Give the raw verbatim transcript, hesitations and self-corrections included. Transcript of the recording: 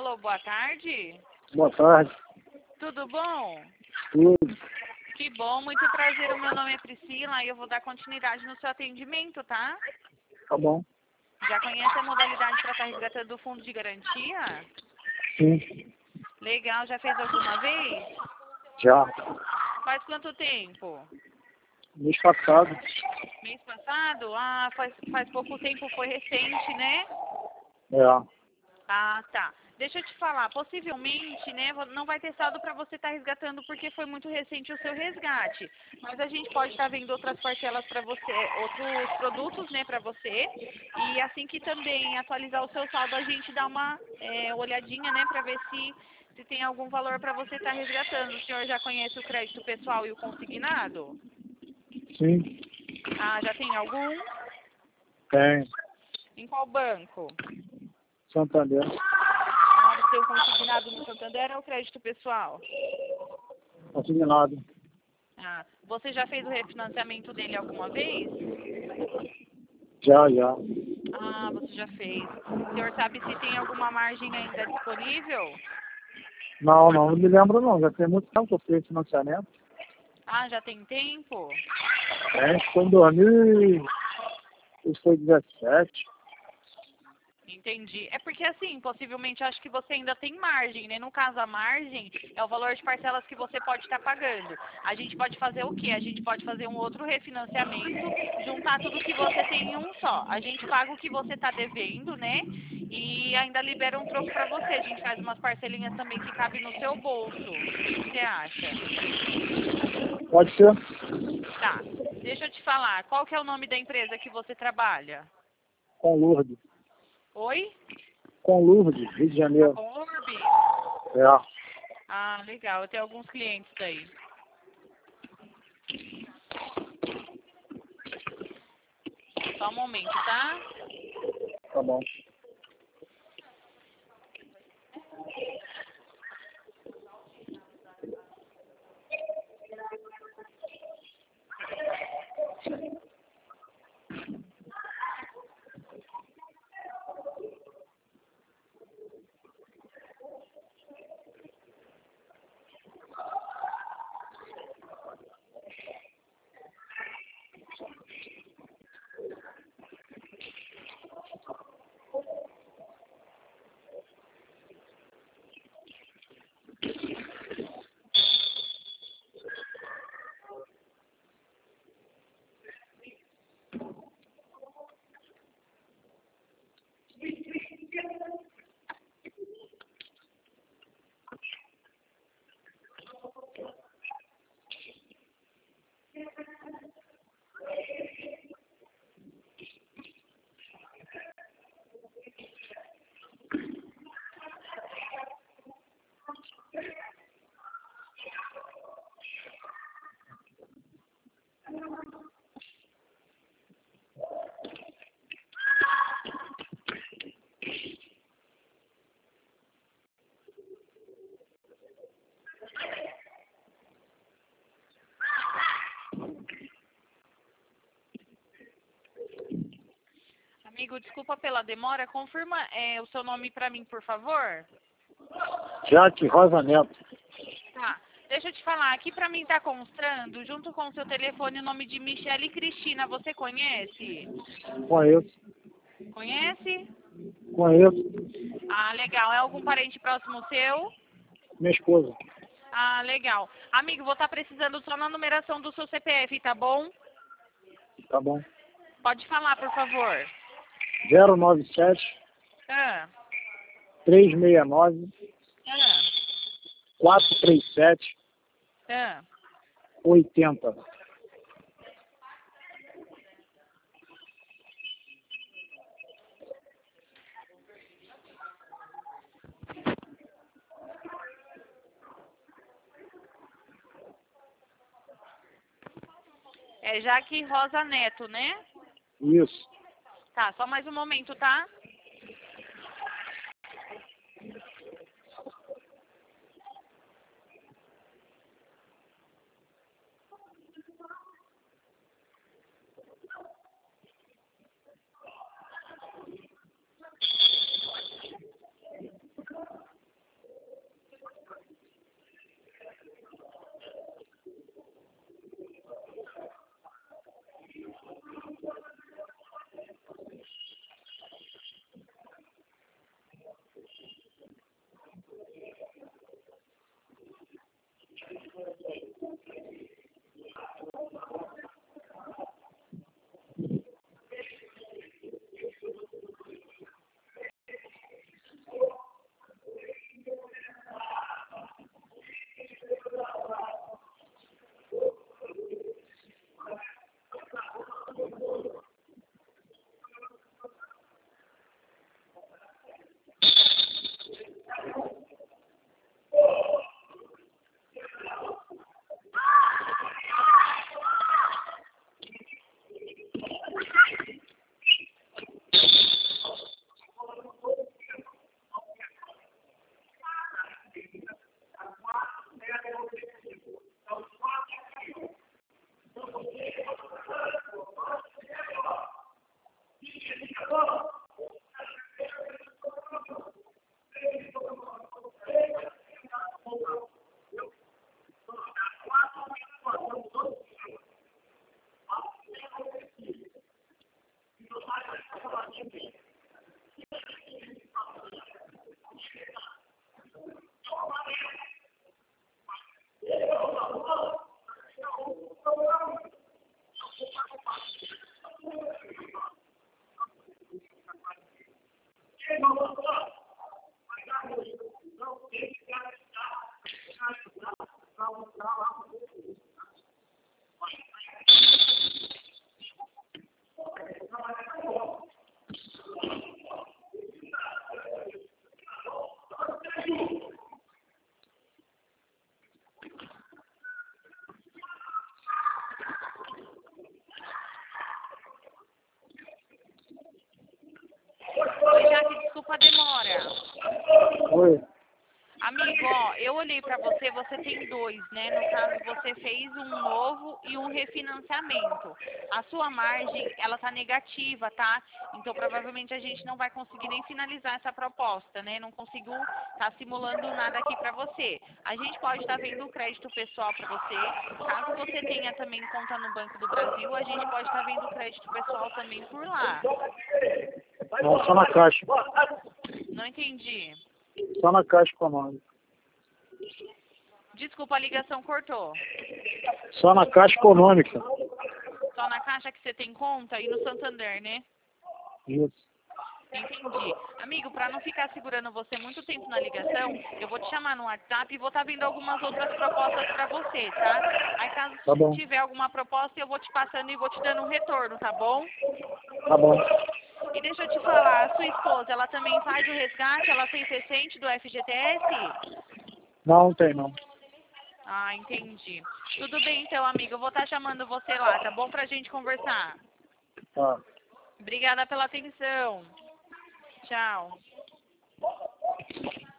Alô, boa tarde. Boa tarde. Tudo bom? Tudo. Que bom, muito prazer. O meu nome é Priscila e eu vou dar continuidade no seu atendimento, tá? Tá bom. Já conhece a modalidade para estar resgatando do fundo de garantia? Sim. Legal, já fez alguma vez? Já. Faz quanto tempo? Mês passado. Mês passado? Ah, faz, faz pouco tempo, foi recente, né? É. Ah, tá. Deixa eu te falar, possivelmente, né, não vai ter saldo para você estar resgatando porque foi muito recente o seu resgate. Mas a gente pode estar vendo outras parcelas para você, outros produtos, né, para você. E assim que também atualizar o seu saldo, a gente dá uma é, olhadinha, né, para ver se, se tem algum valor para você estar resgatando. O senhor já conhece o crédito pessoal e o consignado? Sim. Ah, já tem algum? Tem. Em qual banco? Santander. Ah, você tem o consignado no Santander ou o crédito pessoal? Consignado. Ah, você já fez o refinanciamento dele alguma vez? Já, já. Ah, você já fez. O senhor sabe se tem alguma margem ainda disponível? Não, não, não me lembro não. Já tem muito tempo que eu fiz financiamento. Ah, já tem tempo? É, acho que foi em dois mil e foi dezessete. Entendi. É porque assim, possivelmente acho que você ainda tem margem, né? No caso, a margem é o valor de parcelas que você pode estar pagando. A gente pode fazer o quê? A gente pode fazer um outro refinanciamento, juntar tudo que você tem em um só. A gente paga o que você está devendo, né? E ainda libera um troco para você. A gente faz umas parcelinhas também que cabe no seu bolso. O que que você acha? Pode ser? Tá. Deixa eu te falar. Qual que é o nome da empresa que você trabalha? Com Lourdes. Oi? Com Lourdes, Rio de Janeiro. Orbe? É. Ah, legal. Eu tenho alguns clientes daí. Só um momento, tá? Tá bom. Amigo, desculpa pela demora. Confirma é, o seu nome pra mim, por favor. Jaque Rosa Neto. Tá. Deixa eu te falar. Aqui pra mim tá constando, junto com o seu telefone, o nome de Michele Cristina. Você conhece? Conheço. Conhece? Conheço. Ah, legal. É algum parente próximo seu? Minha esposa. Ah, legal. Amigo, vou estar precisando só na numeração do seu C P F, tá bom? Tá bom. Pode falar, por favor. zero nove sete, Ah, três seis nove, ah, quatro três sete, ah. oitenta. É Jaque Rosa Neto, né? Isso. Tá, só mais um momento, tá? Oi, Jaque, desculpa a demora. Oi. Amigo, ó, eu olhei pra você, você tem dois, né? No caso, você fez um novo e um refinanciamento. A sua margem, ela tá negativa, tá? Então, provavelmente a gente não vai conseguir nem finalizar essa proposta, né? Não consigo tá simulando nada aqui pra você. A gente pode estar vendo o crédito pessoal pra você. Caso você tenha também conta no Banco do Brasil, a gente pode estar vendo o crédito pessoal também por lá. Não, só na Caixa. Não entendi. Só na Caixa Econômica. Desculpa, a ligação cortou. Só na Caixa Econômica. Só na Caixa que você tem conta e no Santander, né? Isso. Entendi. Amigo, para não ficar segurando você muito tempo na ligação, eu vou te chamar no WhatsApp e vou estar vendo algumas outras propostas para você, tá? Aí caso Tá bom. tiver alguma proposta, eu vou te passando e vou te dando um retorno, tá bom? Tá bom. E deixa eu te falar, a sua esposa, ela também faz o resgate, ela fez recente do F G T S? Não, não tem não. Ah, entendi. Tudo bem então, amigo, eu vou estar chamando você lá, tá bom? Pra gente conversar. Tá. Obrigada pela atenção. Tchau.